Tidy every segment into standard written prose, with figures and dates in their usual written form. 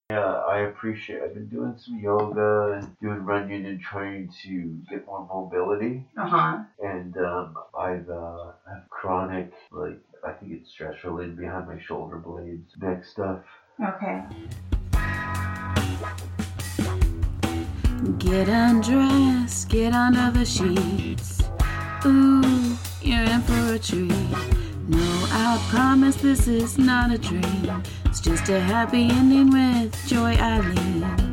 Yeah, I appreciate. I've been doing some yoga and doing running and trying to get more mobility. Uh-huh. And I've have chronic, like, I think it's stress related behind my shoulder blades, neck stuff. Okay. Get undressed, get under the sheets. Ooh, you're in for a treat. No, I promise this is not a dream. It's just a happy ending with Joy Eileen.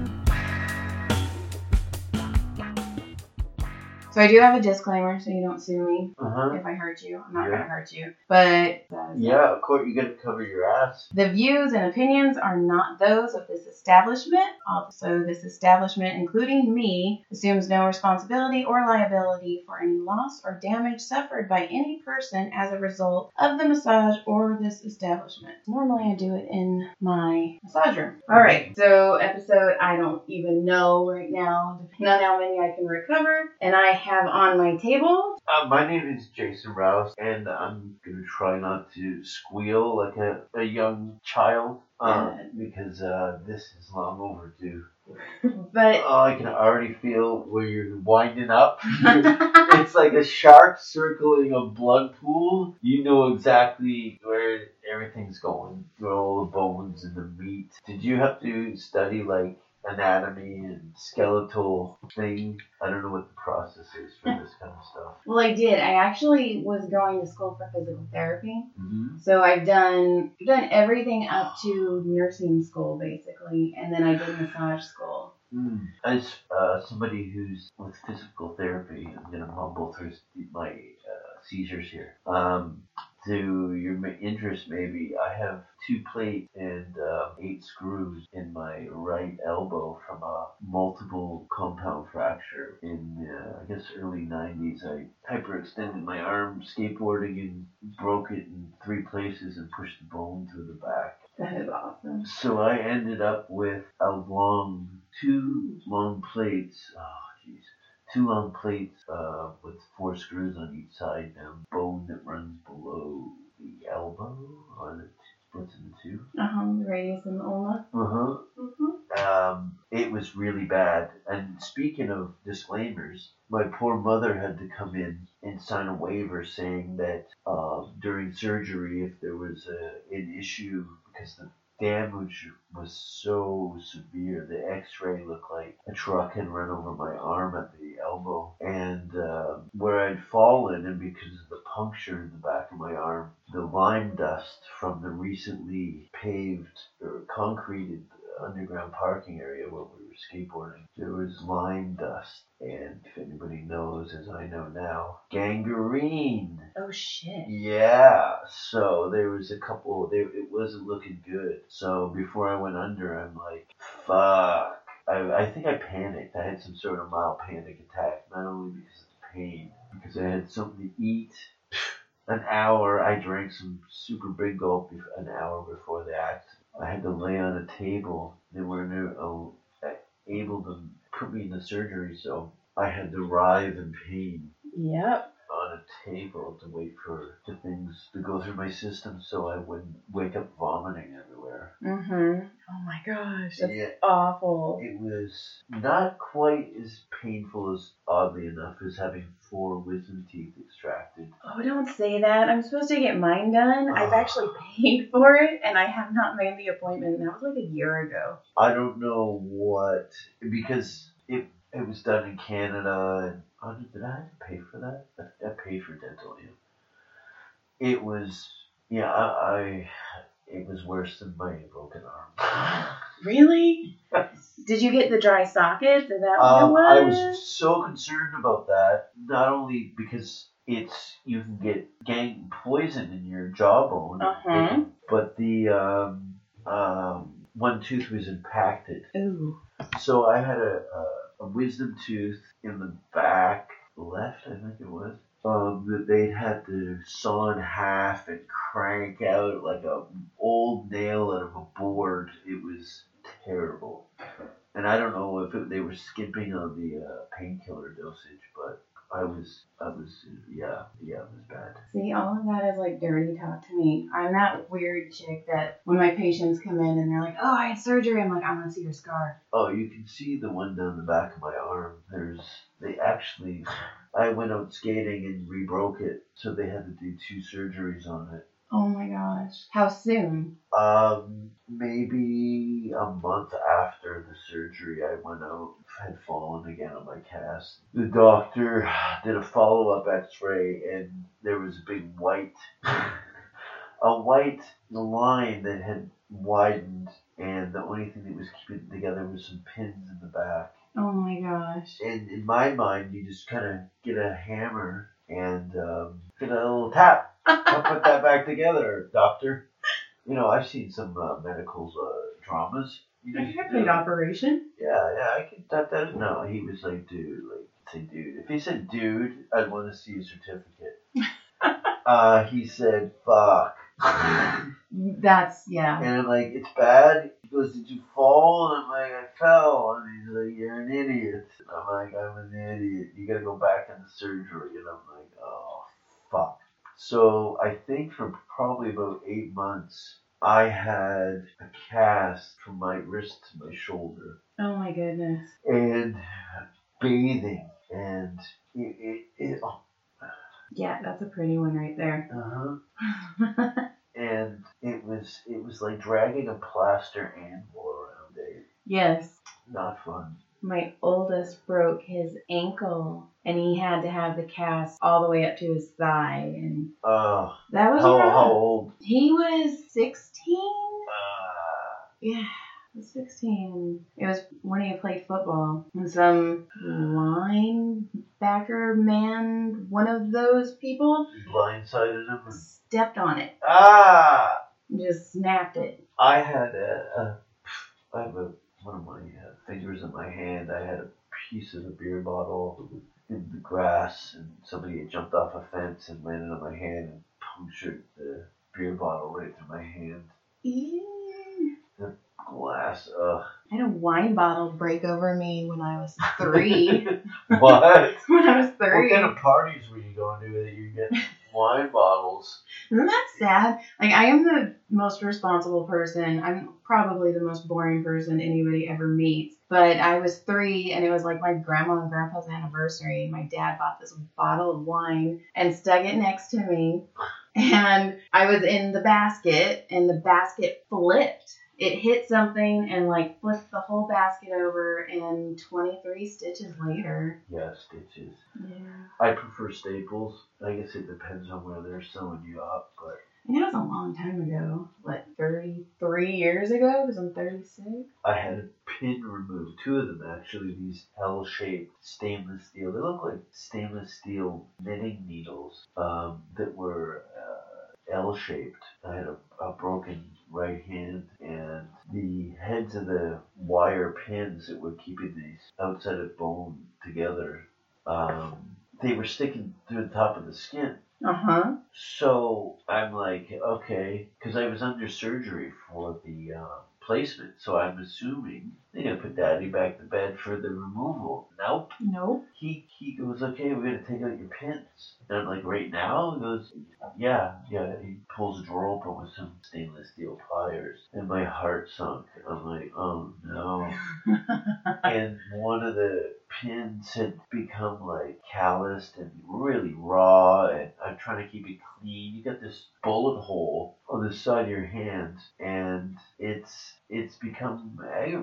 So I do have a disclaimer, so you don't sue me Uh-huh. if I hurt you. I'm not Yeah. going to hurt you. But Yeah, of course, you got to cover your ass. the views and opinions are not those of this establishment. Also, this establishment, including me, assumes no responsibility or liability for any loss or damage suffered by any person as a result of the massage or this establishment. Normally, I do it in my massage room. All right, so episode I don't even know right now, depending on how many I can recover. And I have on my table. My name is Jason Rouse, and I'm going to try not to squeal like a young child because this is long overdue. But I can already feel where you're winding up. It's like a shark circling a blood pool. You know exactly where everything's going, through all the bones and the meat. Did you have to study like anatomy and skeletal thing? I don't know what the process is for this kind of stuff. Well, I did. I actually was going to school for physical therapy. Mm-hmm. So I've done everything up to nursing school, basically. And then I did massage school. As somebody who's with physical therapy, I'm going to mumble through my seizures here. To your interest, maybe, I have 2 plates and 8 screws in my right elbow from a multiple compound fracture in, I guess, early 90s. I hyperextended my arm skateboarding and broke it in 3 places and pushed the bone through the back. That is awesome. So I ended up with 2 long plates. Oh, jeez. 2 long plates with 4 screws on each side and bone that runs below the elbow, or that splits into 2. The radius and the ulna. It was really bad. And speaking of disclaimers, my poor mother had to come in and sign a waiver saying that during surgery, if there was an issue, because the damage was so severe, the x-ray looked like a truck had run over my arm at the elbow, and where I'd fallen, and because of the puncture in the back of my arm, the lime dust from the recently paved or concreted underground parking area where we were skateboarding, there was lime dust, and if anybody knows, as I know now, gangrene. Oh, shit. Yeah, so there was a couple, it wasn't looking good. So before I went under, I'm like, fuck. I think I panicked. I had some sort of mild panic attack, not only because of the pain, because I had something to eat. An hour, I drank some super big gulp an hour before the accident. I had to lay on a table. They weren't able to put me in the surgery, so I had to writhe in pain. Yep. On a table to wait for the things to go through my system so I wouldn't wake up vomiting everywhere. Oh my gosh, that's Yeah. awful. It was not quite as painful as, oddly enough, as having 4 wisdom teeth extracted. Oh, don't say that. I'm supposed to get mine done. I've actually paid for it, and I have not made the appointment. That was like a year ago. I don't know what, because it was done in Canada, and did I have to pay for that? I paid for dental, yeah. It was, yeah, it was worse than my broken arm. Really? Did you get the dry sockets? Is that what it was? I was so concerned about that, not only because you can get poison in your jawbone, but the one tooth was impacted. Ooh. So I had a wisdom tooth in the back left, I think it was, that they'd had to saw in half and crank out like a old nail out of a board. It was terrible. And I don't know if they were skipping on the painkiller dosage, but yeah, it was bad. See, all of that is like dirty talk to me. I'm that weird chick that when my patients come in and they're like, oh, I had surgery, I'm like, I want to see your scar. Oh, you can see the one down the back of my arm. I went out skating and re-broke it, so they had to do 2 surgeries on it. Oh my gosh. How soon? Maybe a month after the surgery, I went out, had fallen again on my cast. The doctor did a follow-up x-ray, and there was a big a white line that had widened, and the only thing that was keeping it together was some pins in the back. Oh my gosh. And in my mind, you just kind of get a hammer and get a little tap. I'll put that back together, doctor. You know, I've seen some medical dramas. I played Operation. Yeah, I could that. No, he was like, dude, say dude. If he said dude, I'd want to see a certificate. He said, fuck. That's, yeah. And I'm like, it's bad? He goes, did you fall? And I'm like, I fell. And he's like, you're an idiot. And I'm like, I'm an idiot. You gotta go back into surgery. And I'm like, oh, fuck. So I think for probably about 8 months, I had a cast from my wrist to my shoulder. Oh my goodness. And bathing. And oh. Yeah, that's a pretty one right there. Uh-huh. And it was like dragging a plaster anvil around it. Yes. Not fun. My oldest broke his ankle, and he had to have the cast all the way up to his thigh, and that was how old? He was 16. Yeah, he was 16. It was when he played football, and some linebacker man, one of those people, blindsided him and stepped on it. Just snapped it. I had one of my fingers in my hand. I had a piece of a beer bottle in the grass, and somebody had jumped off a fence and landed on my hand and punctured the beer bottle right through my hand. The glass, ugh. I had a wine bottle break over me when I was 3. What? When I was 3. What kind of parties were you going to that you get wine bottles? Isn't that sad? Like, I am the most responsible person. I'm probably the most boring person anybody ever meets. But I was 3, and it was like my grandma and grandpa's anniversary. My dad bought this bottle of wine and stuck it next to me. And I was in the basket, and the basket flipped. It hit something and like flipped the whole basket over, and 23 stitches later. Yeah, stitches. Yeah. I prefer staples. I guess it depends on where they're sewing you up, but. And it was a long time ago. What, 33 years ago? Because I'm 36. I had a pin removed, 2 of them actually, these L-shaped stainless steel. They look like stainless steel knitting needles that were L-shaped. I had a broken right hand, and the heads of the wire pins that were keeping these outside of bone together, they were sticking through the top of the skin. Uh-huh. So I'm like, okay, because I was under surgery for the placement, so I'm assuming they're going to put Daddy back to bed for the removal. Nope. He goes, okay, we're going to take out your pins. And I'm like, right now? He goes, yeah. He pulls a drawer open with some stainless steel pliers, and my heart sunk. I'm like, oh no. And one of the pins had become like calloused and really raw, and I'm trying to keep it clean. You got this bullet hole on the side of your hand, and it's become.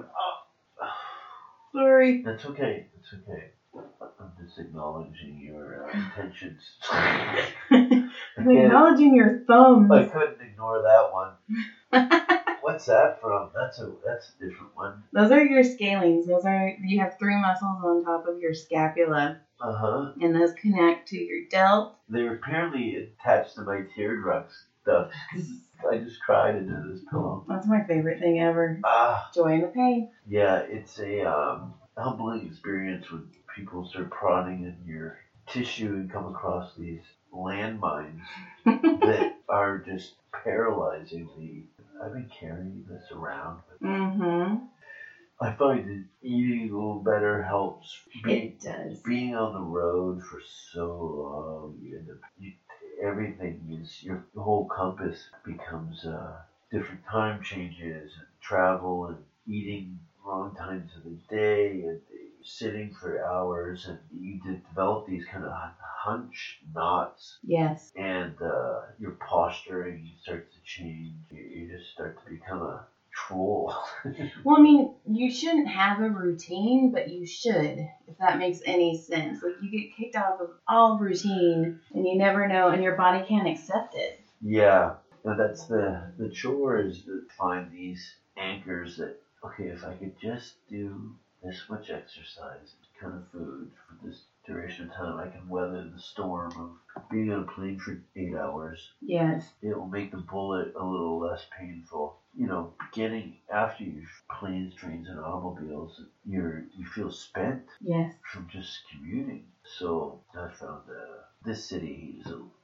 Sorry. That's okay. I'm just acknowledging your intentions. I'm acknowledging your thumbs. I couldn't ignore that one. What's that from? That's a different one. Those are your scalenes. You have 3 muscles on top of your scapula. Uh-huh. And those connect to your delt. They're apparently attached to my teardrop stuff. I just cried into this pillow. That's my favorite thing ever. Joy in the pain. Yeah, it's a humbling experience when people start prodding in your tissue and come across these landmines that are just paralyzing me. I've been carrying this around. Mm-hmm. I find that eating a little better helps. It does. Being on the road for so long, everything is, your whole compass becomes different time changes and travel and eating wrong times of the day and sitting for hours, and you develop these kind of hunch knots. Yes. And your posturing starts to change. You just start to become a troll. Well, I mean, you shouldn't have a routine, but you should, if that makes any sense. Like, you get kicked off of all routine, and you never know, and your body can't accept it. Yeah, and that's the chore, is to find these anchors that, okay, if I could just do this much exercise, kind of food for this duration of time, I can weather the storm of being on a plane for 8 hours. Yes. It will make the bullet a little less painful. You know, getting after your planes, trains, and automobiles, you feel spent. Yes. From just commuting. So I found this city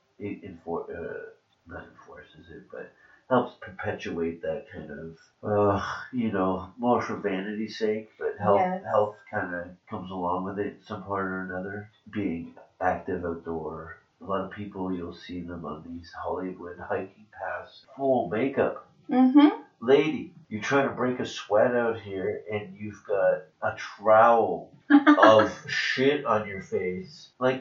not enforces it, but helps perpetuate that kind of, more for vanity's sake, but health kind of comes along with it some part or another. Being active outdoor. A lot of people, you'll see them on these Hollywood hiking paths, full makeup. Mm-hmm. Lady, you're trying to break a sweat out here, and you've got a trowel of shit on your face. Like,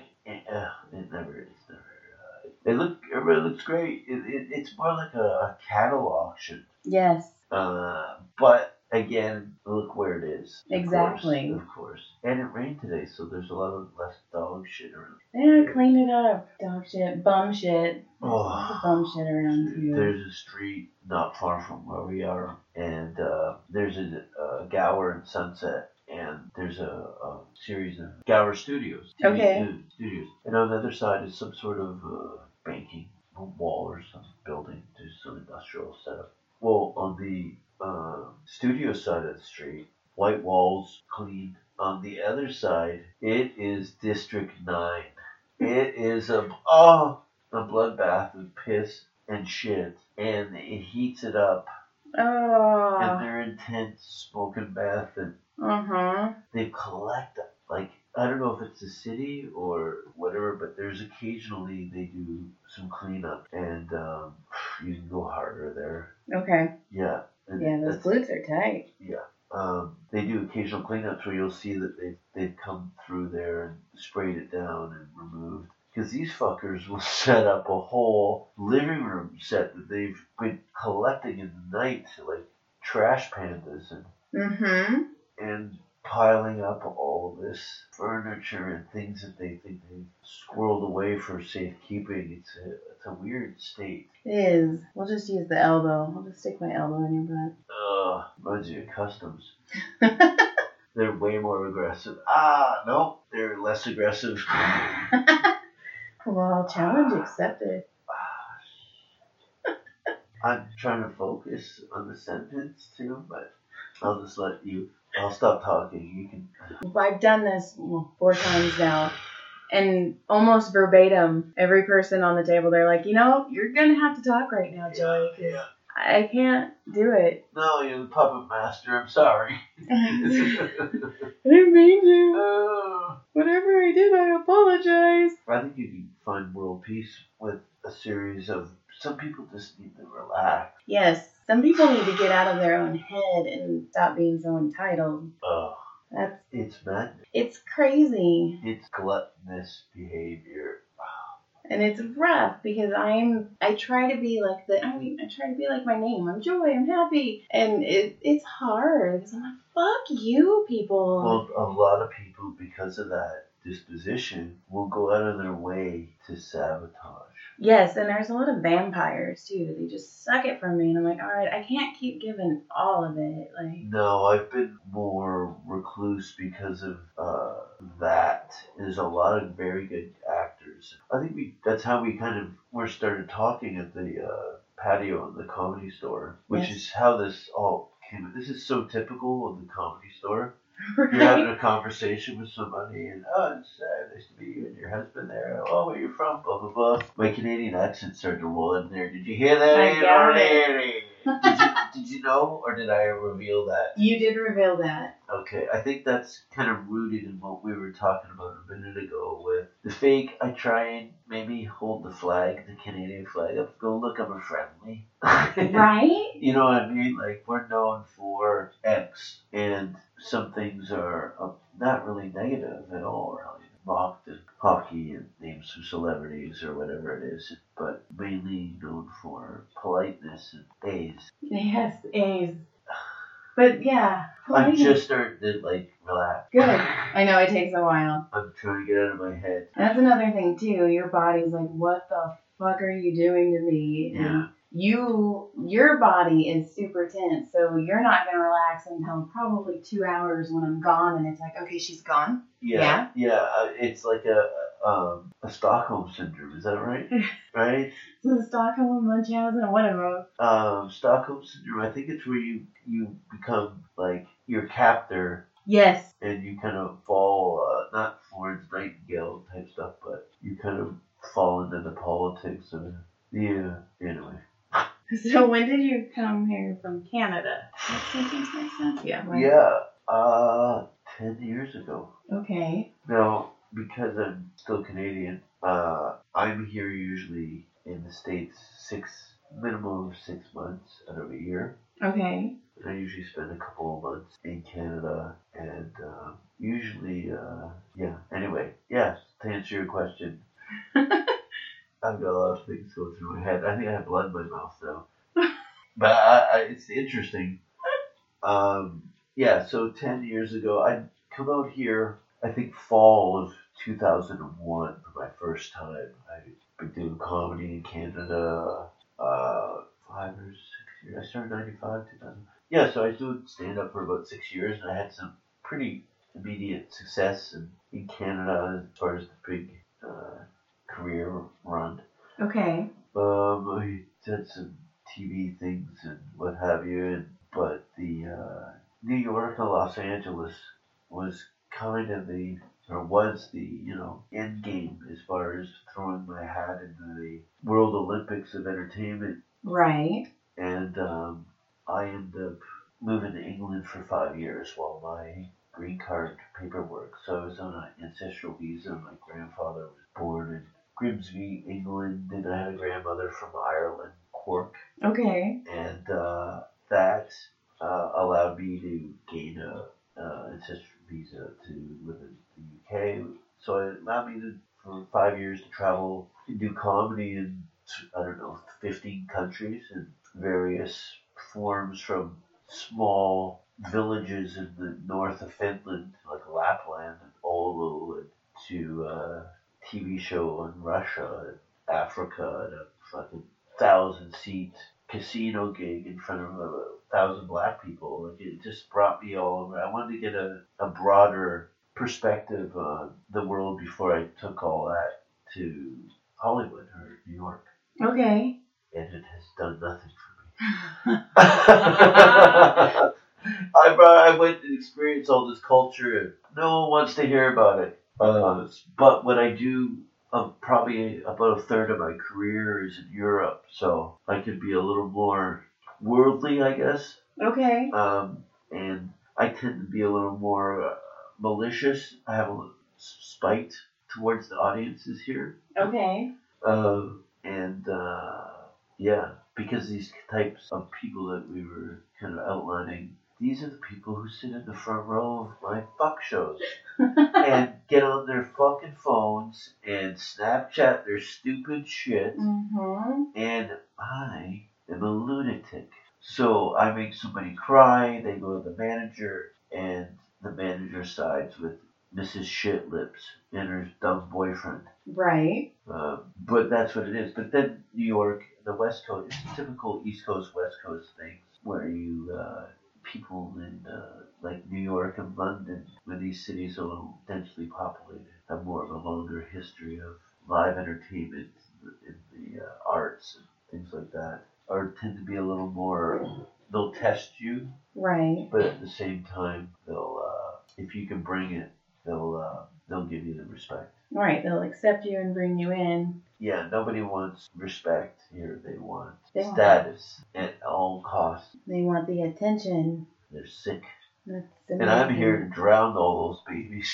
everybody looks great. It's more like a cattle auction. Yes. But again, look where it is. Exactly. Of course. And it rained today, so there's a lot of less dog shit around. Yeah, clean it up. Dog shit, bum shit. Oh, lots of bum shit around too. There's a street not far from where we are, and there's a Gower and Sunset, and there's a series of Gower Studios. Okay. Studios. And on the other side is some sort of banking wall or some building. There's some industrial setup. Well, on the studio side of the street, white walls, clean. On the other side, it is District 9. It is a bloodbath of piss and shit, and it heats it up. Oh. And they're intense smoking bath, and they collect, like, I don't know if it's the city or whatever, but there's occasionally they do some cleanup, and you can go harder there. Okay. Yeah. Yeah, those glutes are tight. Yeah. They do occasional cleanups where you'll see that they've come through there and sprayed it down and removed. Because these fuckers will set up a whole living room set that they've been collecting in the night, like trash pandas, and piling up all this furniture and things that they think they've squirreled away for safekeeping. It's a weird state. It is. We'll just use the elbow. I'll just stick my elbow in your butt. Reminds you of customs. They're way more aggressive. No, they're less aggressive. Well, challenge accepted. I'm trying to focus on the sentence too, but I'll just let you. I'll stop talking. You can. I've done this 4 times now, and almost verbatim, every person on the table, they're like, you're gonna have to talk right now, Joey, because I can't do it. No, you're the puppet master. I'm sorry. I didn't mean to. Whatever I did, I apologize. I think you can find world peace with a series of. Some people just need to relax. Yes, some people need to get out of their own head and stop being so entitled. It's madness. It's crazy. It's gluttonous behavior. And it's rough because I try to be like I try to be like my name. I'm Joy, I'm happy. And it's hard because I'm like, fuck you, people. Well, a lot of people, because of that disposition, will go out of their way to sabotage. Yes, and there's a lot of vampires too. They just suck it from me, and I'm like, all right, I can't keep giving all of it. No, I've been more recluse because of that. There's a lot of very good actors. I think that's how we started talking at the patio in the Comedy Store, which is how this all came. This is so typical of the Comedy Store. Right. You're having a conversation with somebody, and it's nice to meet you and your husband there. Oh, where you from? Blah blah blah. My Canadian accent started to roll in there. Did you hear that? I got it. Did you know, or did I reveal that? You did reveal that. Okay, I think that's kind of rooted in what we were talking about a minute ago with the fake. I try and maybe hold the flag, the Canadian flag up, go look, I'm a friendly. Right? You know what I mean? Like, we're known for X, and some things are not really negative at all, really. Mocked in hockey and names of celebrities or whatever it is, but mainly known for politeness and A's. Yes, A's. But yeah. I'm just starting to, like, relax. Good. I know it takes a while. I'm trying to get out of my head. That's another thing too. Your body's like, what the fuck are you doing to me? Yeah. And your body is super tense, so you're not gonna relax until probably 2 hours when I'm gone, and it's like, okay, she's gone. Yeah. It's like a Stockholm syndrome. Is that right? Right? So the Stockholm Munchausen, what am I? Stockholm syndrome. I think it's where you become like your captor. Yes. And you kind of fall, not Florence Nightingale type stuff, but you kind of fall into the politics of it. Yeah, anyway. So when did you come here from Canada? That sentence make sense? Yeah. Right. Yeah, 10 years ago. Okay. Now, because I'm still Canadian, I'm here usually in the States minimum of 6 months out of a year. Okay. I usually spend a couple of months in Canada, and usually, Anyway, yes, to answer your question, I've got a lot of things going through my head. I think I have blood in my mouth, though. But it's interesting. So 10 years ago, I'd come out here, I think fall of 2001 for my first time. I'd been doing comedy in Canada 5 or 6 years. I started in 95, 2000. Yeah, so I was doing stand-up for about 6 years, and I had some pretty immediate success in Canada as far as the big career run. Okay. I did some TV things and what have you, but the New York and Los Angeles was kind of was the end game as far as throwing my hat into the World Olympics of entertainment. Right. And I ended up moving to England for 5 years while my green card paperwork. So I was on an ancestral visa. My grandfather was born in Grimsby, England, and I had a grandmother from Ireland, Cork. Okay. And that allowed me to gain a ancestral visa to live in the UK. So it allowed me for 5 years to travel and do comedy in, 15 countries in various forms, from small villages in the north of Finland, like Lapland and Oulu, and to a TV show in Russia and Africa, and a fucking 1,000-seat casino gig in front of 1,000 black people. Like, it just brought me all over. I wanted to get a broader perspective on the world before I took all that to Hollywood or New York. Okay. And it has done nothing for me. I went and experienced all this culture, and no one wants to hear about it. But when I do, probably about a third of my career is in Europe, so I could be a little more worldly, I guess. Okay. And I tend to be a little more malicious. I have a little spite towards the audiences here. Okay. Because these types of people that we were kind of outlining, these are the people who sit in the front row of my fuck shows and get on their fucking phones and Snapchat their stupid shit. Mm-hmm. And I am a lunatic. So I make somebody cry, they go to the manager, and the manager sides with Mrs. Shitlips and her dumb boyfriend. Right. But that's what it is. But then New York, the West Coast, it's a typical East Coast, West Coast thing where people in like New York and London, when these cities are a little densely populated, have more of a longer history of live entertainment in the arts and things like that, or tend to be a little more, they'll test you. Right. But at the same time, they'll, if you can bring it, they'll give you the respect. Right, they'll accept you and bring you in. Yeah, nobody wants respect here. They want They want- status at all costs. They want the attention. They're sick. That's And I'm here to drown all those babies.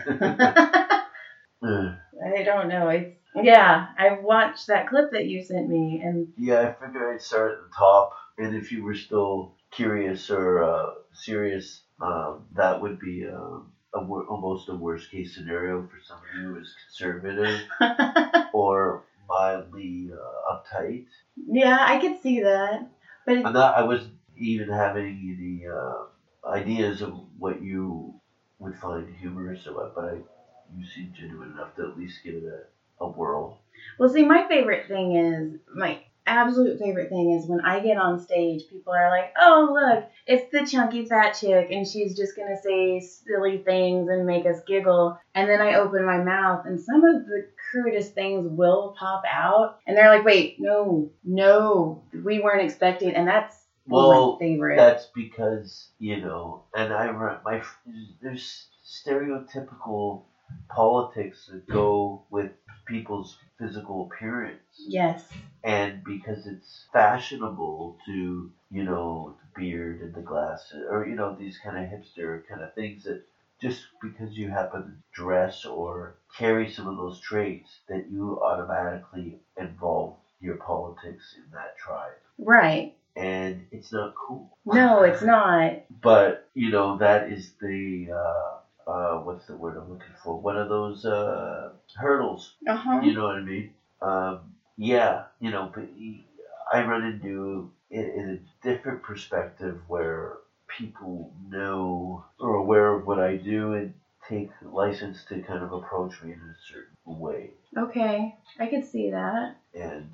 I don't know. I watched that clip that you sent me, and Yeah, I figured I'd start at the top, and if you were still curious or serious, that would be almost a worst case scenario for somebody who is conservative or mildly uptight. yeah, I could see that. But I wasn't even having any ideas of what you would find humorous or what, but you seem genuine enough to at least give it a whirl. well, see, my absolute favorite thing is when I get on stage, people are like, "Oh, look, it's the chunky fat chick, and she's just gonna say silly things and make us giggle." And then I open my mouth, and some of the crudest things will pop out, and they're like, "Wait, no, we weren't expecting," and that's Well, my favorite. that's because, and there's stereotypical politics that go with people's physical appearance. Yes. And because it's fashionable to, the beard and the glasses, or, these kind of hipster kind of things that just because you happen to dress or carry some of those traits that you automatically involve your politics in that tribe. Right. And it's not cool. No, it's not. But, that is the, what's the word I'm looking for? One of those hurdles. Uh-huh. You know what I mean? Yeah, but I run into in a different perspective where people know or aware of what I do and take license to kind of approach me in a certain way. Okay, I could see that. And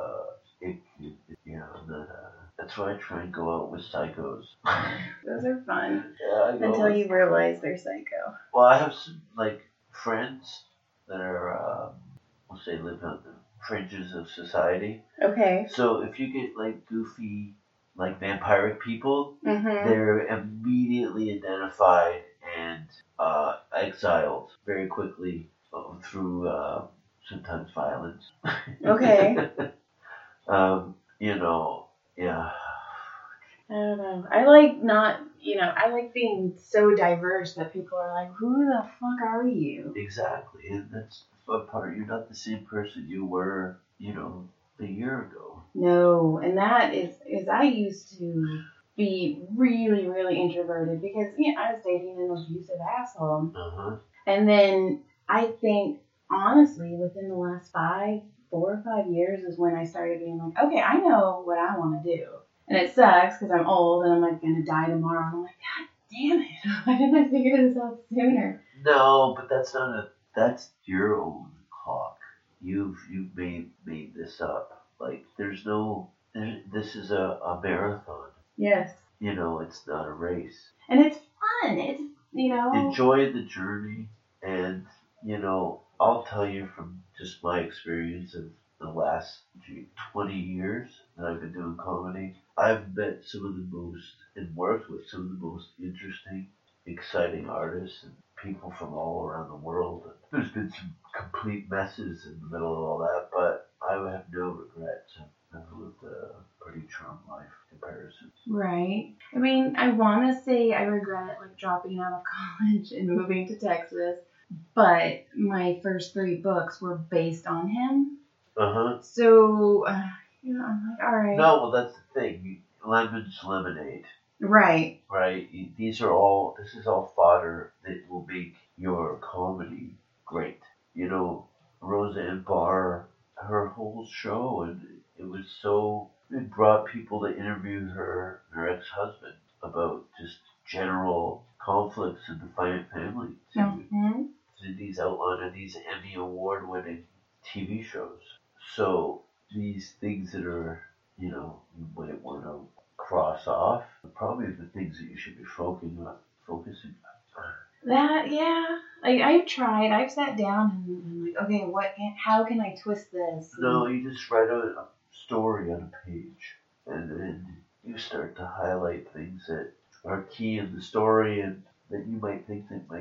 that's why I try and go out with psychos. Those are fun. Yeah, Until you realize they're psycho. Well, I have some friends that are we'll say live on the fringes of society. Okay. So if you get goofy vampiric people, Mm-hmm. they're immediately identified and exiled very quickly through sometimes violence. Okay. Yeah. I don't know. I like being so diverse that people are like, who the fuck are you? Exactly, and that's the fun part. You're not the same person you were, a year ago. No, and that is I used to be really, really introverted because I was dating an abusive asshole. Uh-huh. And then I think, honestly, within the last 4 or 5 years is when I started being like, okay, I know what I want to do. And it sucks because I'm old and I'm going to die tomorrow. And I'm like, God damn it. Why didn't I figure this out sooner? No, but that's your own clock. You've made this up. This is a marathon. Yes. It's not a race. And it's fun. It's, Enjoy the journey, and, I'll tell you from just my experience of the last 20 years that I've been doing comedy, I've met some of the most and worked with some of the most interesting, exciting artists and people from all around the world. There's been some complete messes in the middle of all that, but I have no regrets. I've lived a pretty charmed life in comparison. Right. I mean, I want to say I regret dropping out of college and moving to Texas, but my first 3 books were based on him. Uh-huh. So, I'm like, all right. No, well, that's the thing. Lemon's lemonade. Right. Right? This is all fodder that will make your comedy great. Roseanne Barr, her whole show, and it brought people to interview her ex-husband about just general conflicts in the family. Mm-hmm. These outline of these Emmy Award-winning TV shows. So these things that are, you might want to cross off, are probably the things that you should be focusing on. That, yeah. I've tried. I've sat down and like, okay, how can I twist this? No, you just write a story on a page, and then you start to highlight things that are key in the story and that you might think that might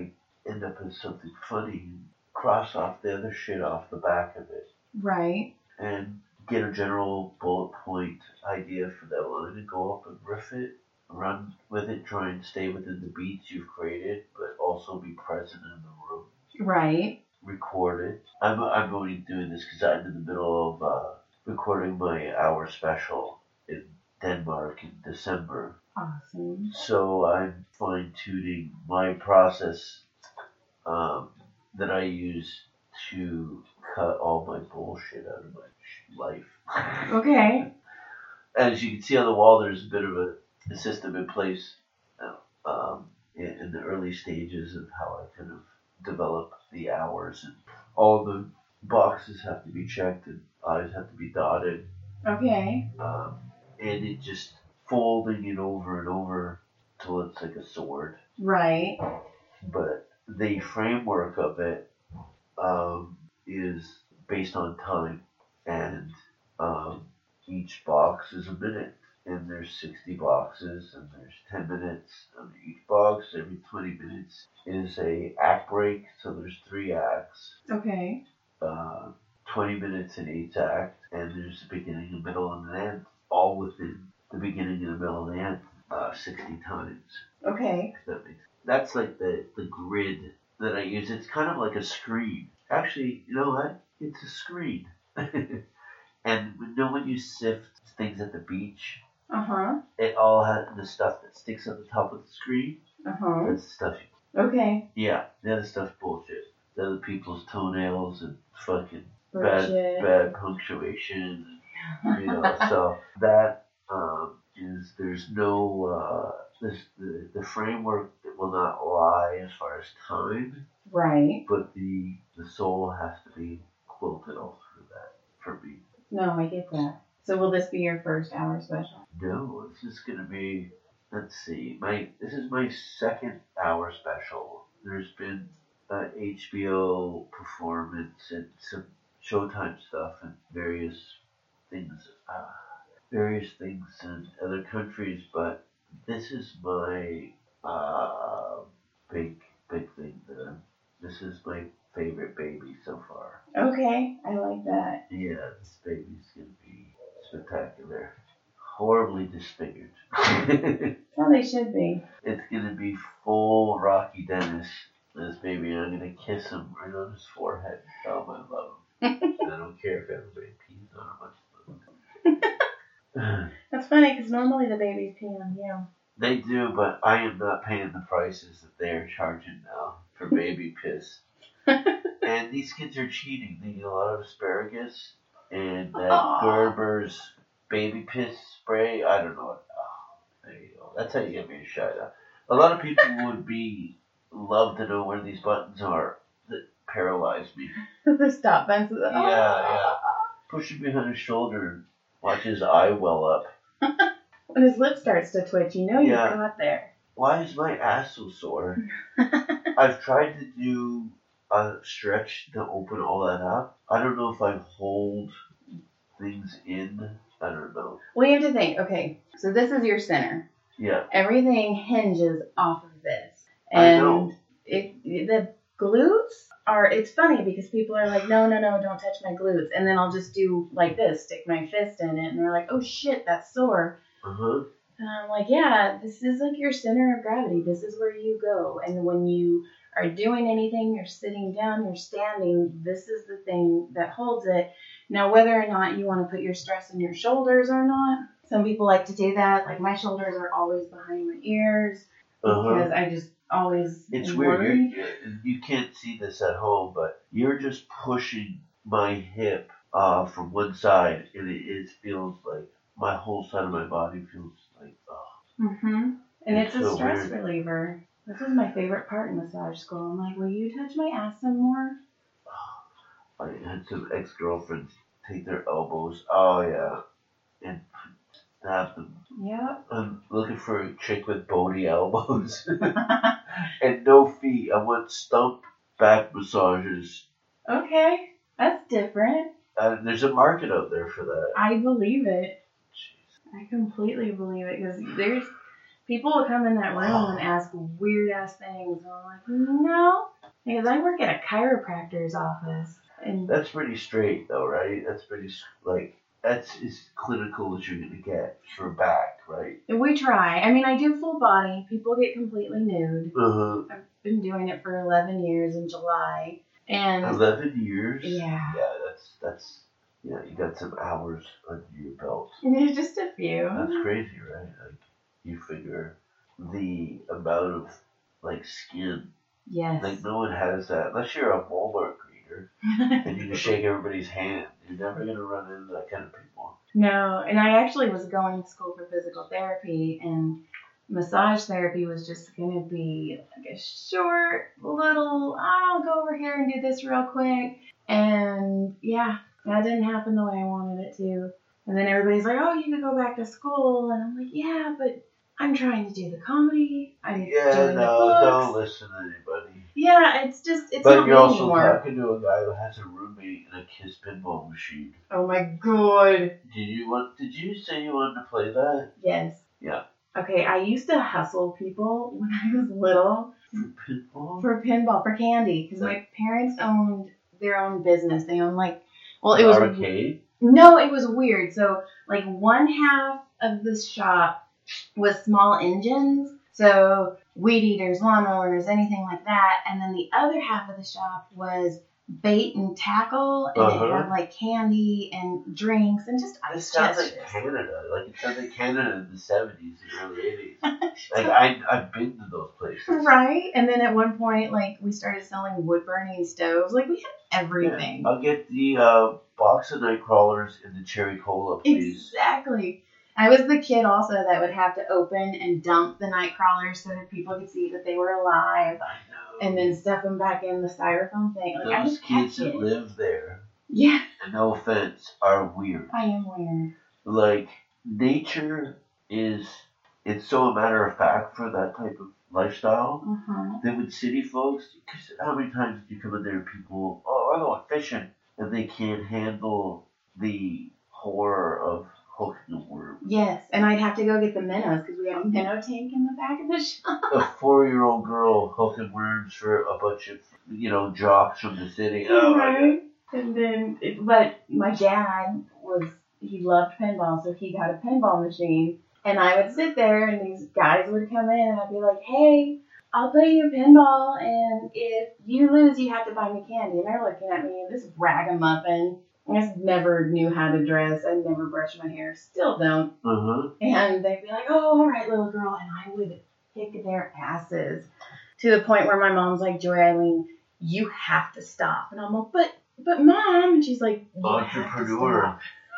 end up as something funny and cross off the other shit off the back of it. Right. And get a general bullet point idea for that line and go up and riff it, run with it, try and stay within the beats you've created, but also be present in the room. Right. Record it. I'm only doing this because I'm in the middle of recording my hour special in Denmark in December. Awesome. So I'm fine tuning my process that I use to cut all my bullshit out of my life. Okay. As you can see on the wall, there's a bit of a system in place in the early stages of how I kind of develop the hours, and all the boxes have to be checked and I's have to be dotted. Okay. And it just folding it over and over till it's like a sword. Right. But the framework of it is based on time, and each box is a minute, and there's 60 boxes, and there's 10 minutes under each box. Every 20 minutes is a act break, so there's 3 acts. Okay. 20 minutes in each act, and there's a beginning, a middle, and an end, all within the beginning and the middle and the end, 60 times. Okay. That's like the grid that I use. It's kind of like a screen. Actually, you know what? It's a screen. And when you sift things at the beach, it all has the stuff that sticks at the top of the screen. That's the stuff. Okay. Yeah, the other stuff's bullshit. The other people's toenails and fucking bad punctuation. You know, so that is there's no the framework that will not lie as far as time. Right. But the soul has to be quilted all through that for me. No, I get that. So will this be your first hour special? No, this is gonna be. Let's see. This is my second hour special. There's been an HBO performance and some Showtime stuff and various things in other countries, but this is my big thing. This is my favorite baby so far. Okay, I like that. Yeah, this baby's gonna be spectacular. Horribly disfigured. Well, they should be. It's gonna be full Rocky Dennis. This baby, I'm gonna kiss him right on his forehead and tell him I love him. And I don't care if everybody pees on him. That's funny because normally the babies pee on you. They do, but I am not paying the prices that they're charging now for baby piss. And these kids are cheating. They eat a lot of asparagus and that Gerber's baby piss spray. I don't know. There you go. That's how you get me a shot. A lot of people would love to know where these buttons are that paralyze me. The stop buttons. Yeah. Push him behind his shoulder and watch his eye well up. When his lip starts to twitch, you know you got there. Why is my ass so sore? I've tried to do a stretch to open all that up. I don't know if I hold things in. I don't know. Well, you have to think, okay, so this is your center. Yeah. Everything hinges off of this. I And know. The glutes are, it's funny because people are like, no, don't touch my glutes. And then I'll just do like this, stick my fist in it. And they're like, oh shit, that's sore. Uh-huh. And I'm like, yeah, this is like your center of gravity. This is where you go. And when you are doing anything, you're sitting down, you're standing, this is the thing that holds it. Now, whether or not you want to put your stress in your shoulders or not, some people like to do that. Like my shoulders are always behind my ears because I just always It's worried. weird. You can't see this at home, but you're just pushing my hip from one side, and it feels like my whole side of my body feels like, And it's a so stress weird. reliever. This was my favorite part in massage school. I'm like, will you touch my ass some more? I had some ex-girlfriends take their elbows, and stab them. Yep. I'm looking for a chick with bony elbows and no feet. I want stump back massages. Okay, that's different. There's a market out there for that. I believe it. Jeez. I completely believe it because there's people will come in that room and ask weird ass things. And I'm like, no, Because I work at a chiropractor's office. And That's pretty straight, though, right? That's pretty, that's as clinical as you're going to get for back, right? we try. I mean, I do full body. People get completely nude. Uh-huh. I've been doing it for 11 years in July. And 11 years? Yeah. Yeah, that's you got some hours under your belt. Just a few. That's crazy, right? Like, you figure the amount of, skin. Yes. Like, no one has that. Unless you're a Walmart greeter and you just shake everybody's hand. You're never going to run into that kind of people. No, and I actually was going to school for physical therapy, and massage therapy was just going to be like a short little, I'll go over here and do this real quick. And yeah, that didn't happen the way I wanted it to. And then everybody's like, oh, you could go back to school. And I'm like, yeah, but I'm trying to do the comedy. I'm doing the books. Don't listen to anybody. Yeah, it's But not you're me also anymore. talking to a guy who has a roommate and a Kiss pinball machine. Oh my god. Did you say you wanted to play that? Yes. Yeah. Okay, I used to hustle people when I was little For pinball? for candy, because my parents owned their own business. They owned it was arcade? No, it was weird. So one half of the shop was small engines, so weed eaters, lawnmowers, anything like that, and then the other half of the shop was bait and tackle, and it had candy and drinks and just It ice sounds chests. like Canada. It sounds like Canada in the 70s and early 80s. I've been to those places. Right? And then at one point, we started selling wood-burning stoves. We had everything. Yeah. I'll get the box of Nightcrawlers and the cherry cola, please. Exactly. I was the kid also that would have to open and dump the Nightcrawlers so that people could see that they were alive. I know. And then stuff them back in the styrofoam thing. I Those was kids that that live there, yeah, and no offense, are weird. I am weird. Nature it's so a matter of fact for that type of lifestyle. Uh-huh. Then with city folks, because how many times do you come in there and people, I'm going fishing, and they can't handle the horror of hooking a worm. Yes, and I'd have to go get the minnows because we had a minnow tank in the back of the shop. A 4-year-old girl hooking worms for a bunch of, jocks from the city. Oh my God. And then, but my dad he loved pinball, so he got a pinball machine. And I would sit there, and these guys would come in, and I'd be like, hey, I'll play you pinball, and if you lose, you have to buy me candy. And they're looking at me, this ragamuffin. I just never knew how to dress. I never brushed my hair. Still don't. Uh-huh. And they'd be like, oh, all right, little girl. And I would kick their asses to the point where my mom's like, Joy Eileen, you have to stop. And I'm like, but Mom. And she's like, you entrepreneur.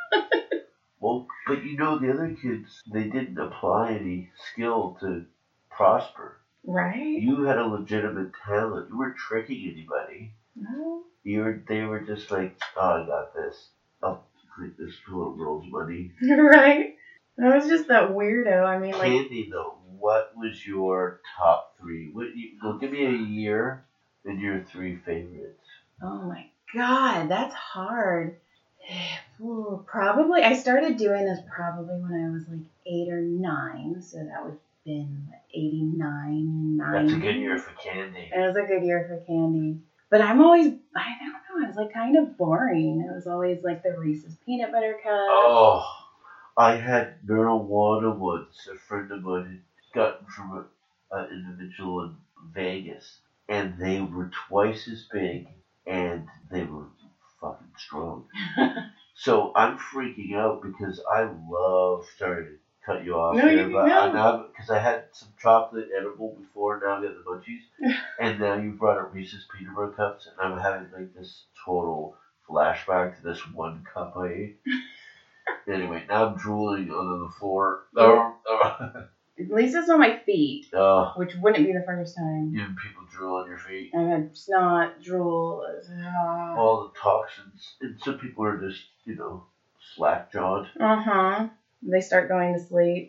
Well, but the other kids, they didn't apply any skill to prosper. Right. You had a legitimate talent. You weren't tricking anybody. No. They were just like, oh, I got this. I'll take this little girl's money. Right. I was just that weirdo. I mean, Candy, though, what was your top 3? Give me a year and your 3 favorites. Oh my God, that's hard. Ooh, probably, I started doing this probably when I was 8 or 9, so that would have been 89, 90. That's a good year for candy. It was a good year for candy. But I'm always, I don't know, I was kind of boring. It was always the Reese's Peanut Butter Cup. Oh, I had marijuana once. A friend of mine had gotten from an individual in Vegas, and they were twice as big, and they were fucking strong. So I'm freaking out because I love, sorry to cut you off here, but now because I had some chocolate edible before, now I got the munchies, and now you brought up Reese's Peanut Butter Cups, and I'm having this total flashback to this one cup I ate. Anyway, now I'm drooling on the floor. At least it's on my feet, Oh, which wouldn't be the first time. even people drool on your feet. I've had snot, drool. All the toxins. And some people are just, slack jawed. Uh-huh. They start going to sleep.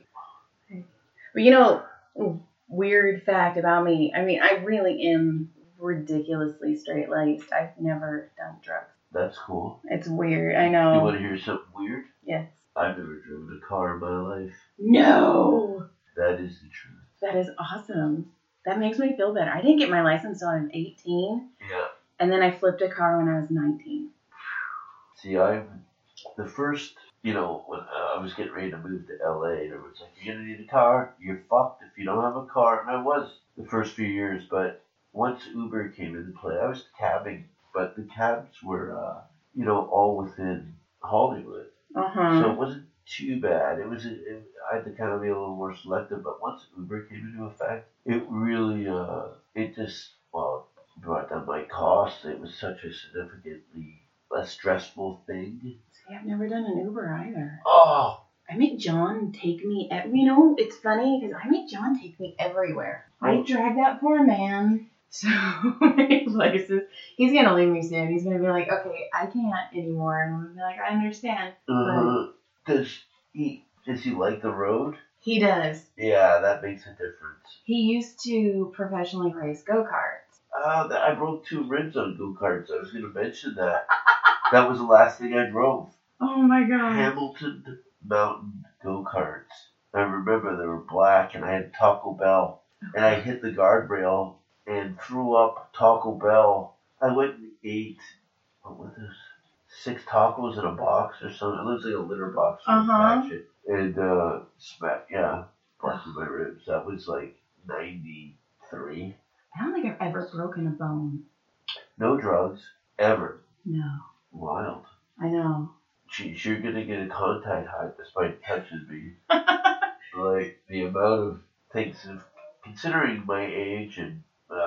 But weird fact about me, I mean, I really am ridiculously straight-laced. I've never done drugs. That's cool. It's weird, I You know. want to hear something weird? Yes. I've never driven a car in my life. No! That is the truth. That is awesome. That makes me feel better. I didn't get my license until I was 18. Yeah. And then I flipped a car when I was 19. See, the first, when I was getting ready to move to LA, there was like, you're going to need a car, you're fucked if you don't have a car. And I was the first few years, but once Uber came into play, I was cabbing, but the cabs were, all within Hollywood. Uh-huh. So it wasn't too bad. I had to kind of be a little more selective, but once Uber came into effect, it really, brought down my costs. It was such a significantly less stressful thing. See, I've never done an Uber either. Oh, I make John take me, it's funny because I make John take me everywhere. I drag that poor man so many places. He's going to leave me soon. He's going to be like, okay, I can't anymore. And I'm going to be like, I understand. Does he like the road? He does. Yeah, that makes a difference. He used to professionally race go-karts. I broke 2 ribs on go-karts. I was going to mention that. That was the last thing I drove. Oh my God. Hamilton Mountain go-karts. I remember they were black, and I had Taco Bell. And I hit the guardrail and threw up Taco Bell. I went and ate, 6 tacos in a box or something. It looks like a litter box. And busted my ribs. That was like 93. I don't think I've ever broken a bone. No drugs, ever. No. Wild. I know. Geez, you're gonna get a contact high despite touching me. Like, the amount of things, considering my age and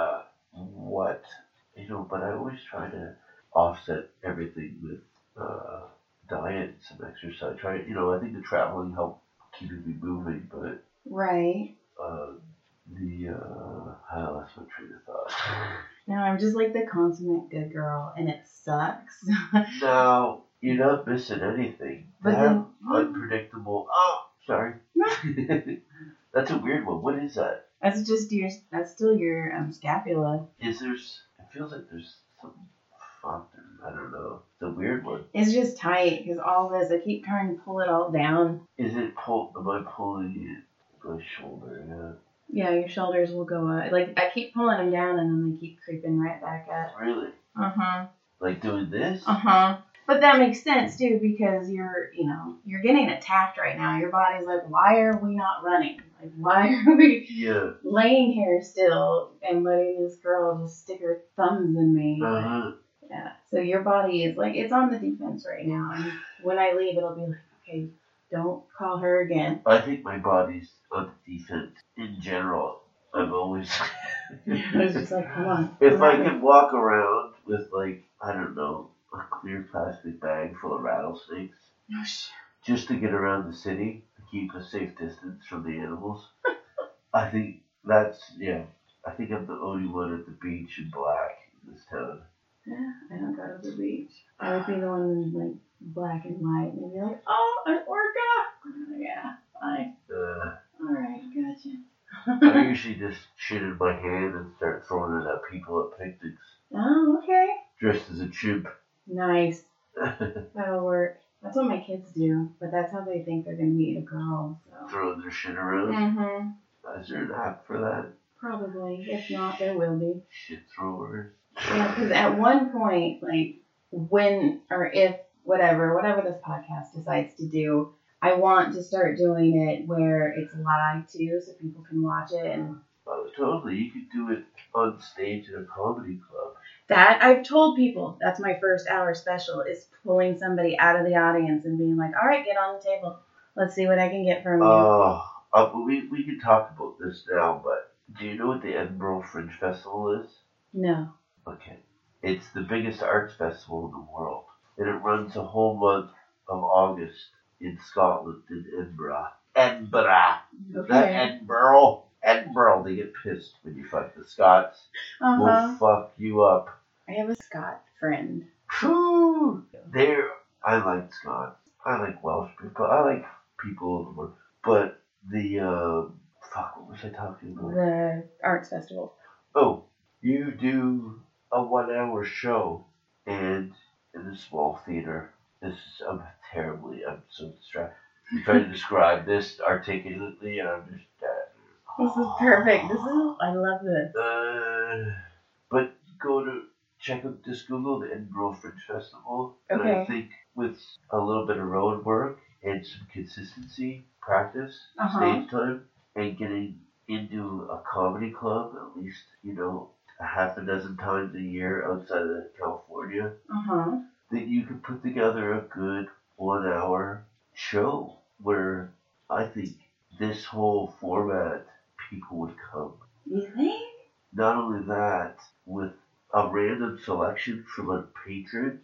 but I always try to offset everything with diet and some exercise. I think the traveling helped keeping me moving, but right. I lost my train of thought. No, I'm just like the consummate good girl, and it sucks. No, you're not missing anything. But then, unpredictable. Oh, sorry. That's a weird one. What is that? That's still your scapula. It feels like there's something fucked. I don't know. It's a weird one. It's just tight because all this. I keep trying to pull it all down. Is it am I pulling it? My shoulder, yeah. Yeah, your shoulders will go up. Like, I keep pulling them down and then they keep creeping right back up. Really? Uh-huh. Like doing this? Uh-huh. But that makes sense, too, because you're getting attacked right now. Your body's like, why are we not running? Like, why are we laying here still and letting this girl just stick her thumbs in me? Uh-huh. Yeah. So your body is like, it's on the defense right now. And when I leave, it'll be like, okay, don't call her again. I think my body's on the defense in general. I'm always... It's just like, come on. If I could walk around with, like, I don't know, a clear plastic bag full of rattlesnakes, just to get around the city, to keep a safe distance from the animals, I think I think I'm the only one at the beach in black in this town. Yeah, I don't go to the beach. I would be the one in, like, black and white, and they'd be like, oh, an orca! Yeah, fine. Alright, gotcha. I usually just shit in my hand and start throwing it at people at picnics. Oh, okay. Dressed as a chimp. Nice. That'll work. That's what my kids do, but that's how they think they're going to meet a girl. So. Throwing their shit around? Mm-hmm. Is there an app for that? Probably. If not, there will be. Shit throwers. Yeah, because at one point, like, when or if, whatever this podcast decides to do, I want to start doing it where it's live too, so people can watch it. And oh, totally. You could do it on stage at a comedy club. That, I've told people, that's my first hour special, is pulling somebody out of the audience and being like, all right, get on the table. Let's see what I can get from you. We can talk about this now, but do you know what the Edinburgh Fringe Festival is? No. Okay. It's the biggest arts festival in the world. And it runs a whole month of August in Scotland, in Edinburgh. Edinburgh. Okay. Not Edinburgh. Edinburgh. They get pissed when you fuck the Scots. Will fuck you up. I have a Scot friend. Whew. I like Scots. I like Welsh people. I like people of the world. But what was I talking about? The arts festival. Oh, you do a 1 hour show and in a small theater. I'm so distracted. I'm trying to describe this articulately and I'm just This is perfect. I love this. But check out, just Google the Edinburgh Fringe Festival. And Okay. I think with a little bit of road work and some consistency, practice, stage time, and getting into a comedy club at least, a half a dozen times a year outside of California, that you could put together a good 1 hour show where I think this whole format people would come. You think? Not only that, with a random selection from a patron,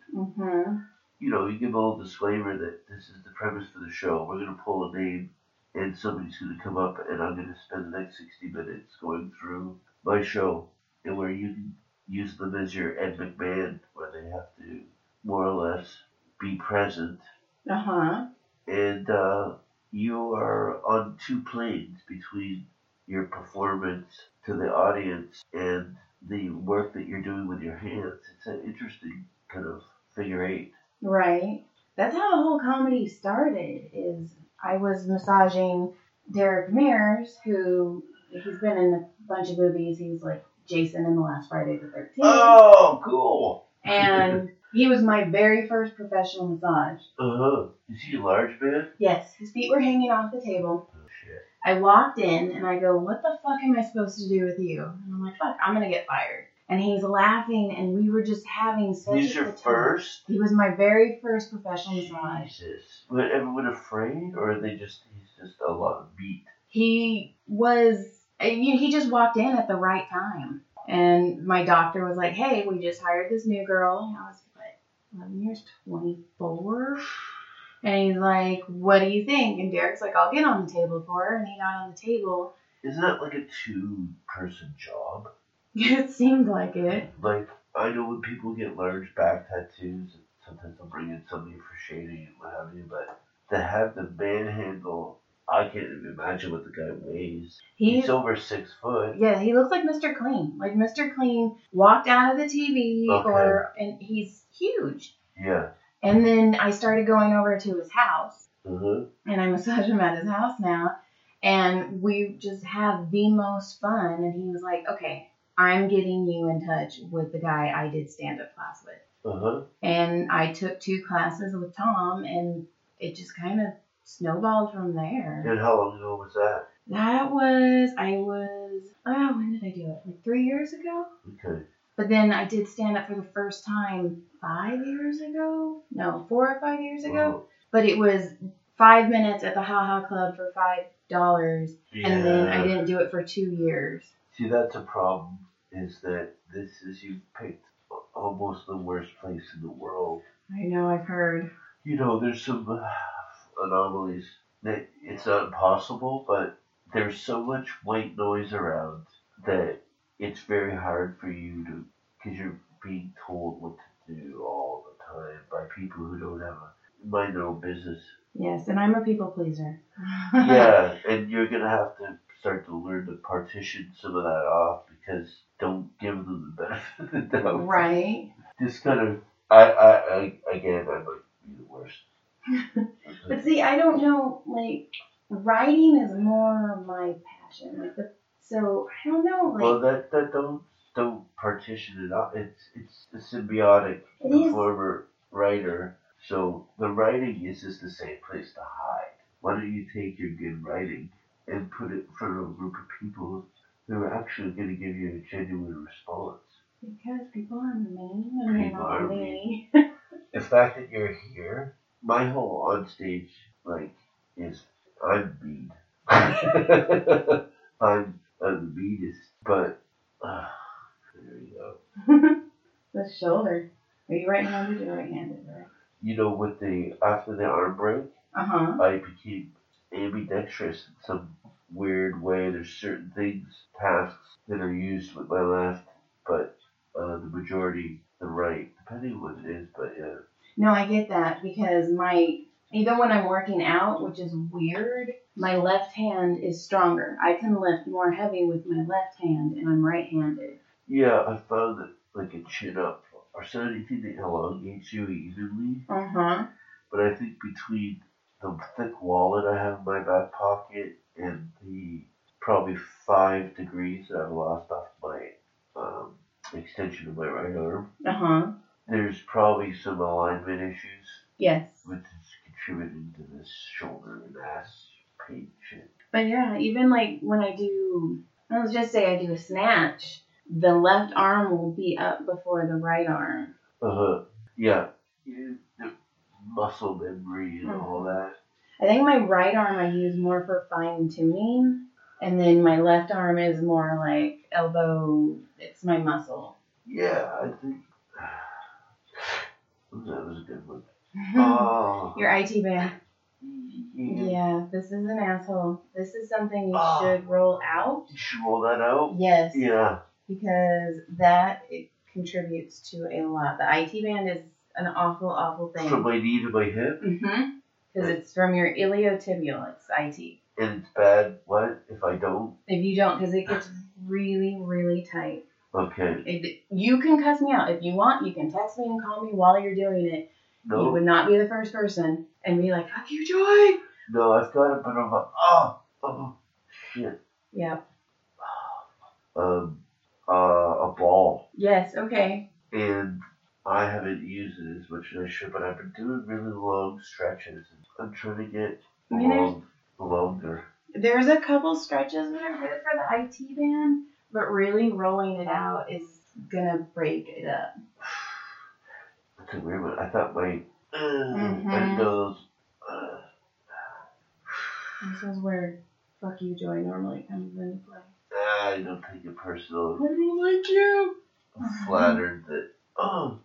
you give a little disclaimer that this is the premise for the show. We're going to pull a name and somebody's going to come up and I'm going to spend the next 60 minutes going through my show, and where you can use them as your Ed McMahon, where they have to more or less be present. And you are on two planes between your performance to the audience and the work that you're doing with your hands. It's an interesting kind of figure eight. Right. That's how the whole comedy started. Is I was massaging Derek Mears, who he's been in a bunch of movies. He's like Jason in the last Friday the 13th. Oh, cool. And he was my very first professional massage. Is he a large man? Yes, his feet were hanging off the table. Oh, shit. I walked in and I go, what the fuck am I supposed to do with you? And I'm like, fuck, I'm going to get fired. And he's laughing and we were just having such He's a your good time. first? He was my very first professional massage. Jesus. Was everyone afraid, or are he's just a lot of meat? He just walked in at the right time. And my doctor was like, hey, we just hired this new girl. And I was like, 11 years, 24? And he's like, what do you think? And Derek's like, I'll get on the table for her. And he got on the table. Isn't that like a 2-person job? It seemed like it. Like, I know when people get large back tattoos, sometimes they'll bring in somebody for shading and what have you, but to have the manhandle, I can't even imagine what the guy weighs. He's over 6 foot. Yeah, he looks like Mr. Clean. Like Mr. Clean walked out of the TV, and he's huge. Yeah. And then I started going over to his house, and I massage him at his house now, and we just have the most fun. And he was like, okay, I'm getting you in touch with the guy I did stand-up class with. And I took 2 classes with Tom, and it just kind of snowballed from there. And how long ago was that? When did I do it? Like 3 years ago? Okay. But then I did stand up for the first time 5 years ago? No, 4 or 5 years ago. Wow. But it was 5 minutes at the Ha Ha Club for $5. Yeah. And then I didn't do it for 2 years. See, that's a problem, is that you've picked almost the worst place in the world. I know, I've heard. There's some anomalies that it's not impossible, but there's so much white noise around that it's very hard for you to, because you're being told what to do all the time by people who don't mind their own business. Yes, and I'm a people pleaser. Yeah, and you're going to have to start to learn to partition some of that off, because don't give them the benefit of the doubt. Right. Just kind of, I might be the worst. But see, I don't know, like, writing is more my passion. So I don't know, like. Well, that don't partition it up. It's a symbiotic performer writer. So the writing is just the same place to hide. Why don't you take your good writing and put it in front of a group of people who are actually going to give you a genuine response? Because people are mean and they're not me. The fact that you're here, my whole onstage is I'm mean. I'm the meanest, but there you go. The shoulder. Are you right-handed or right-handed, right? After the arm break, I became ambidextrous in some weird way. There's certain tasks that are used with my left, but the majority the right, depending on what it is. But yeah. No, I get that, because even when I'm working out, which is weird, my left hand is stronger. I can lift more heavy with my left hand, and I'm right-handed. Yeah, I found that like a chin-up or anything that elongates you evenly. But I think between the thick wallet I have in my back pocket and the probably 5 degrees that I've lost off my extension of my right arm. Uh-huh. There's probably some alignment issues, Yes. which is contributing to this shoulder and ass pain shit. But yeah, even like when let's just say I do a snatch, the left arm will be up before the right arm. Yeah. The muscle memory and all that. I think my right arm I use more for fine tuning, and then my left arm is more like elbow. It's my muscle. Yeah, I think that was a good one. Your IT band. Yeah, this is an asshole. This is something you should roll out. You should roll that out? Yes. Yeah. Because it contributes to a lot. The IT band is an awful, awful thing. From my knee to my hip? Mm-hmm. Because it's from your iliotibial. It's IT. And it's bad, what, if I don't? If you don't, because it gets really, really tight. Okay. You can cuss me out. If you want, you can text me and call me while you're doing it. No. You would not be the first person and be like, fuck you, Joy. No, I've got a bit of a, shit. Yeah. A ball. Yes, okay. And I haven't used it as much as I should, but I've been doing really long stretches. I'm trying to get longer. There's a couple stretches that are good for the IT band, but really rolling it out is gonna break it up. That's a weird one. I thought my nose. This is where fuck you, Joy normally comes into play. I don't take it personal. I don't like you. I'm flattered that.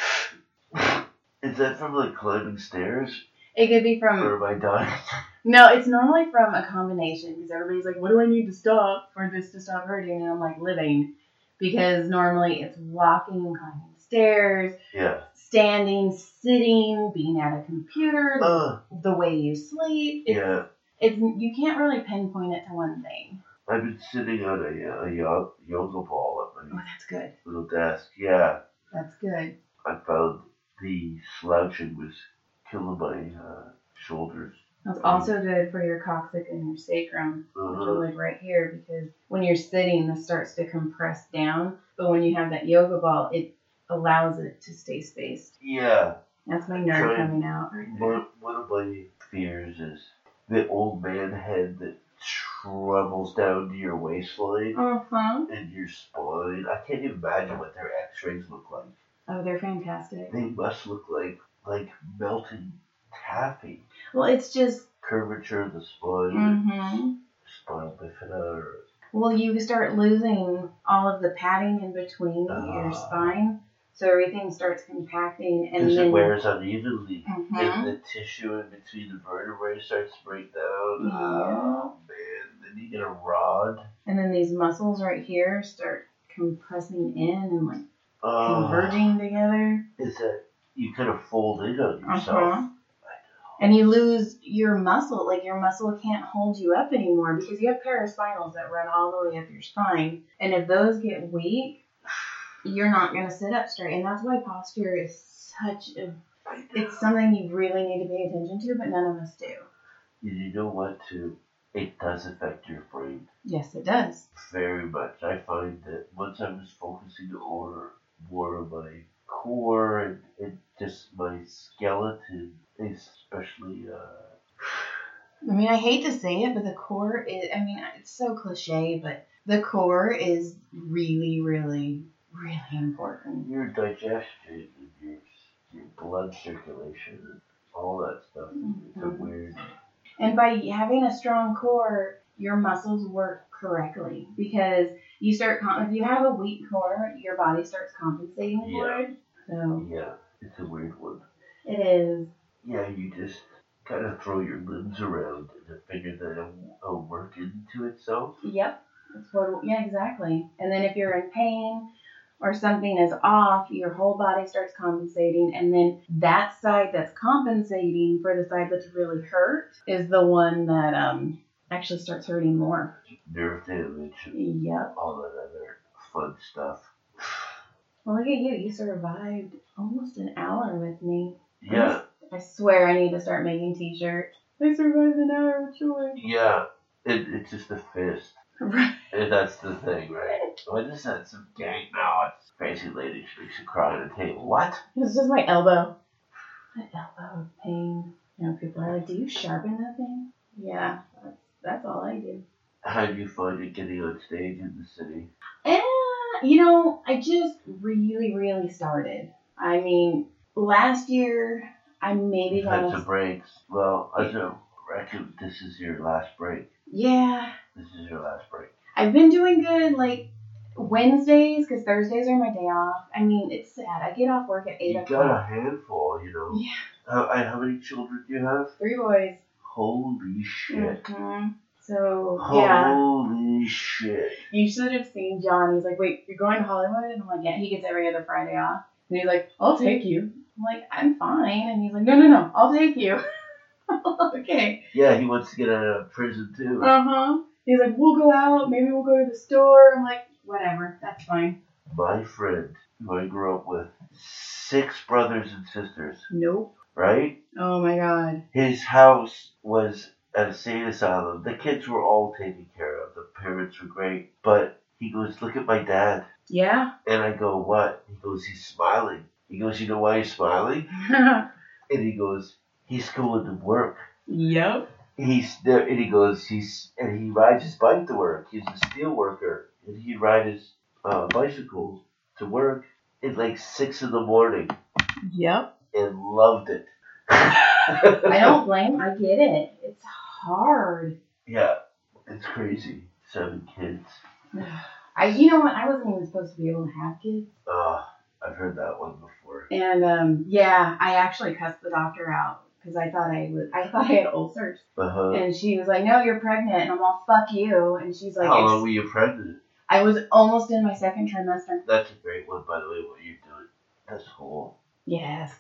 Is that from like climbing stairs? It could be from. Or am I dying? No, it's normally from a combination because everybody's like, what do I need to stop for this to stop hurting? And I'm like, living. Because normally it's walking, climbing stairs, standing, sitting, being at a computer, the way you sleep. It's you can't really pinpoint it to one thing. I've been sitting on a yoga ball at my that's good. little desk. Yeah. That's good. I found the slouching was killing my shoulders. That's also good for your coccyx and your sacrum, which are like right here, because when you're sitting, this starts to compress down. But when you have that yoga ball, it allows it to stay spaced. Yeah. That's my nerve coming out right there. One of my fears is the old man head that travels down to your waistline and your spine. I can't even imagine what their x-rays look like. Oh, they're fantastic. They must look like melted taffy. Well, it's just curvature of the spine, spinal bifida. Well, you start losing all of the padding in between your spine, so everything starts compacting, and then it wears unevenly, and the tissue in between the vertebrae starts to break down. Oh man! Then you get a rod, and then these muscles right here start compressing in and like converging together. Is that you kind of fold in on yourself? And you lose your muscle, like your muscle can't hold you up anymore because you have paraspinals that run all the way up your spine. And if those get weak, you're not going to sit up straight. And that's why posture is it's something you really need to pay attention to, but none of us do. You know what, too? It does affect your brain. Yes, it does. Very much. I find that once I was focusing more on my core and just my skeleton, especially, I mean, I hate to say it, but the core is, I mean, it's so cliche, but the core is really, really, really important. Your digestion and your blood circulation and all that stuff. It's a weird. And by having a strong core, your muscles work correctly because you start, if you have a weak core, your body starts compensating for it. So. Yeah, it's a weird one. It is. Yeah, you just kind of throw your limbs around and figure that it'll work into itself. Yep. Yeah, exactly. And then if you're in pain or something is off, your whole body starts compensating. And then that side that's compensating for the side that's really hurt is the one that actually starts hurting more. Nerve damage. Yep. All that other fun stuff. Well, look at you. You survived almost an hour with me. Yeah. I swear I need to start making t-shirts. I survived an hour with Joy. Yeah. It's just a fist. Right. And that's the thing, right? What is that? Some gang? No, it's crazy lady. She makes you cry on the table. What? It's just my elbow. My elbow pain. You know, people are like, do you sharpen that thing? Yeah, that's all I do. How do you find it getting on stage in the city? You know, I just really started. I mean, last year, I maybe You've had got some breaks. Well, I don't reckon this is your last break. Yeah. This is your last break. I've been doing good, like, Wednesdays, because Thursdays are my day off. I mean, it's sad. I get off work at 8 You o'clock. got a handful, you know. Yeah. How many children do you have? 3 boys. Holy shit. Mm-hmm. So, yeah. Holy shit. You should have seen John. He's like, wait, you're going to Hollywood? And I'm like, yeah, he gets every other Friday off. And he's like, I'll take you. I'm like, I'm fine. And he's like, no, I'll take you. Okay. Yeah, he wants to get out of prison too. Uh-huh. He's like, we'll go out. Maybe we'll go to the store. I'm like, whatever. That's fine. My friend, who I grew up with, 6 brothers and sisters, Nope. right? Oh, my God. His house was at a sane asylum. The kids were all taken care of. The parents were great. But he goes, look at my dad. Yeah. And I go, what? He goes, he's smiling. He goes, you know why he's smiling? And he goes, he's going to work. Yep. He's there, and he goes, and he rides his bike to work. He's a steel worker, and he ride his bicycle to work at like 6 a.m. Yep. and loved it. I don't blame him. I get it. It's hard. Yeah, it's crazy. 7 kids. You know what? I wasn't even supposed to be able to have kids. I've heard that one before. And yeah, I actually cussed the doctor out because I thought I had ulcers. Uh-huh. And she was like, "No, you're pregnant," and I'm all, "Fuck you." And she's like, How long were you pregnant? I was almost in my 2nd trimester. That's a great one, by the way. What you're doing. That's cool. Yes.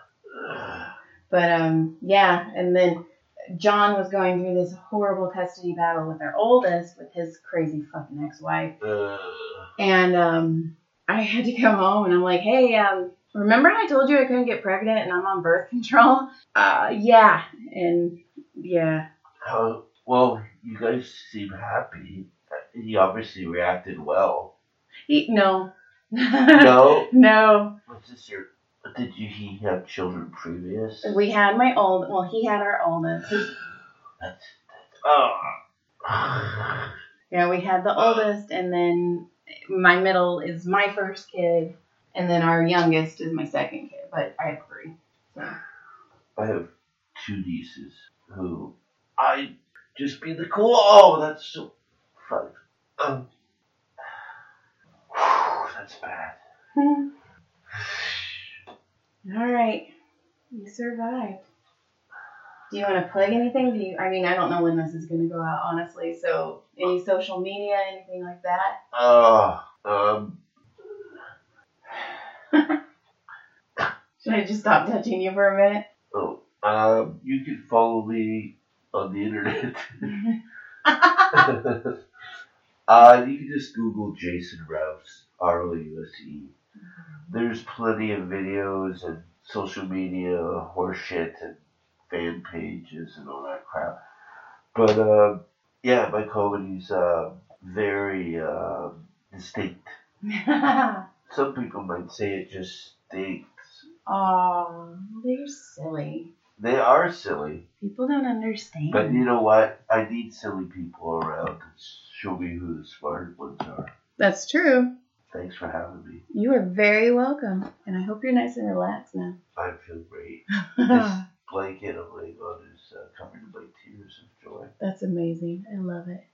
But yeah, and then John was going through this horrible custody battle with our oldest, with his crazy fucking ex-wife. And I had to come home, and I'm like, hey, remember I told you I couldn't get pregnant and I'm on birth control? Yeah. And yeah. Well, you guys seem happy. He obviously reacted well. No. No? No. What's this did he have children previous? He had our oldest. Yeah, we had the oldest, and then my middle is my first kid, and then our youngest is my 2nd kid, but I have 3. So. I have 2 nieces who I just be the cool. Oh, that's so fun. That's bad. All right, you survived. Do you want to plug anything? I don't know when this is going to go out, honestly. So, any social media, anything like that? Should I just stop touching you for a minute? You can follow me on the internet. You can just Google Jason Rouse, Rouse. There's plenty of videos and social media, horseshit, and fan pages and all that crap. But yeah, my comedy's very distinct. Some people might say it just stinks. Oh, they're silly. They are silly. People don't understand. But you know what? I need silly people around to show me who the smart ones are. That's true. Thanks for having me. You are very welcome. And I hope you're nice and relaxed now. I feel great. This blanket I'm laying on is covered in my tears of joy. That's amazing. I love it.